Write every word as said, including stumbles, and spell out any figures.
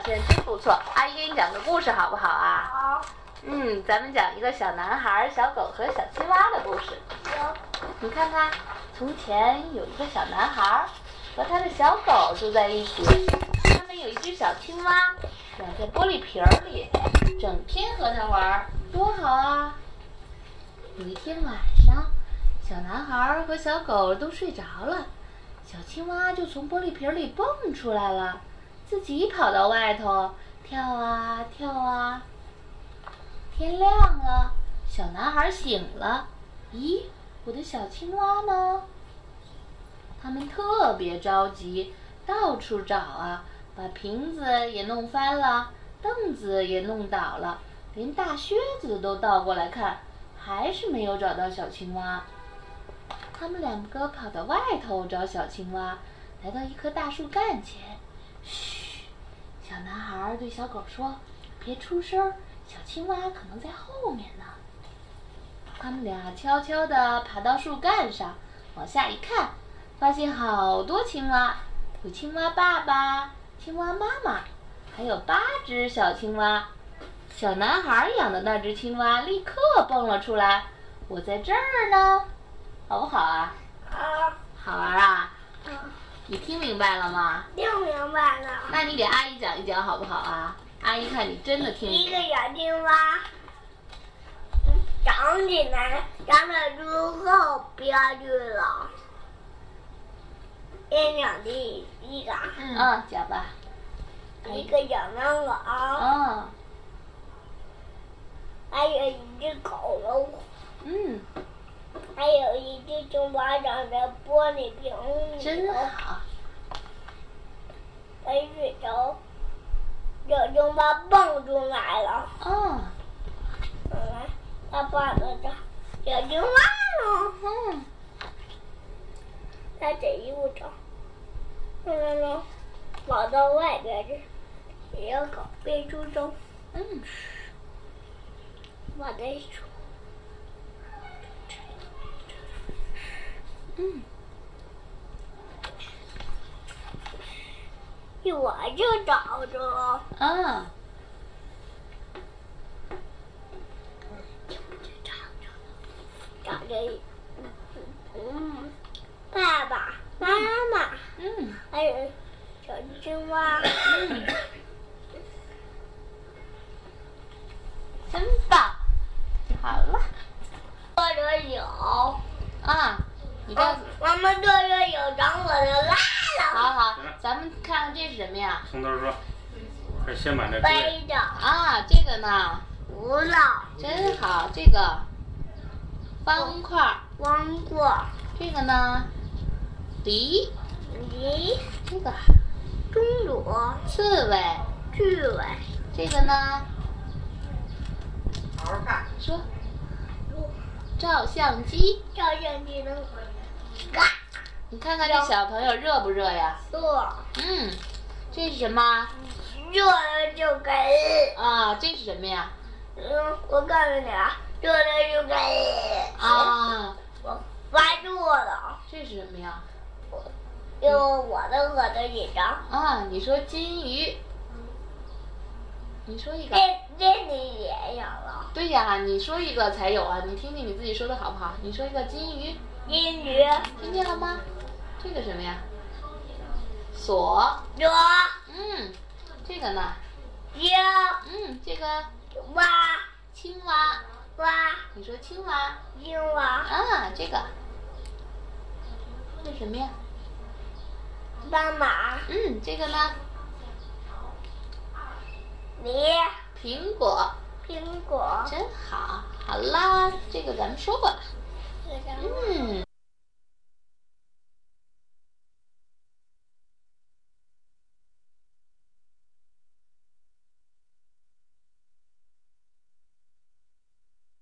真不错，阿姨给你讲个故事好不好啊？ 好。 嗯，咱们讲一个小男孩、小狗和小青蛙的故事。 有。 你看看，从前有一个小男孩和他的小狗住在一起，他们有一只小青蛙，养在玻璃瓶里，整天和它玩，多好啊！有一天晚上，小男孩和小狗都睡着了，小青蛙就从玻璃瓶里蹦出来了，自己跑到外头跳啊跳啊。天亮了，小男孩醒了，咦，我的小青蛙呢？他们特别着急，到处找啊，把瓶子也弄翻了，凳子也弄倒了，连大靴子都倒过来看，还是没有找到小青蛙。他们两个跑到外头找小青蛙，来到一棵大树干前。嘘，小男孩对小狗说：“别出声，小青蛙可能在后面呢。”他们俩悄悄地爬到树干上，往下一看，发现好多青蛙，有青蛙爸爸、青蛙妈妈，还有八只小青蛙。小男孩养的那只青蛙立刻蹦了出来：“我在这儿呢！”好不好啊？ 好。 好玩啊？ 嗯。 你听明白了吗？ 听明白了。 那你给阿姨讲一讲好不好啊？阿姨看你真的听明白。 一个小青蛙长起来，长了之后憋屈了。先讲第一个。 嗯，嗯讲吧。 一个小狼狗。 嗯。 还有一只恐龙。 嗯。 还有一只青蛙长在玻璃瓶里。 真好。 它睡着，小青蛙蹦出来了。 哦。 后来，它抱着这小青蛙呢。 嗯。 它这一路找，后来呢，跑到外边去，小狗飞出声。 嗯。 我在说。 嗯。 我就找着了。 啊。 找着，嗯，爸爸妈妈， 嗯， 还有小青蛙。 嗯，真棒！好了。 坐着有。 啊，你告诉我们坐着有长我的拉了。 好好，咱们看看这是什么呀？ 从头说，还先把那背着。 啊，这个呢？ 不知道。 真好，这个方块。 方块。 这个呢？梨。 梨。 这个中朵。 刺猬。 刺猬。 这个呢？ 好好看。 说。照相机。 照相机能嘎。 你看看这小朋友热不热呀？ 热。 嗯，这是什么？ 热了就给。 啊，这是什么呀？ 嗯，我告诉你啊，热了就给。 啊， 我发住了。 这是什么呀？ 有我的盒子里张。 啊，你说金鱼。你说一个。 这这里也有了。 对呀，你说一个才有啊！你听听你自己说的好不好？你说一个金鱼。 金鱼。 听见了吗？这个什么呀？锁。 左。 嗯，这个呢？ 鹰。 嗯，这个。 蛙。 青蛙。 蛙。 你说青蛙。 青蛙。 啊，这个。这是什么呀？ 斑马。 嗯，这个呢？ 梨。 苹果。 苹果。 真好，好啦，这个咱们说过了。 嗯。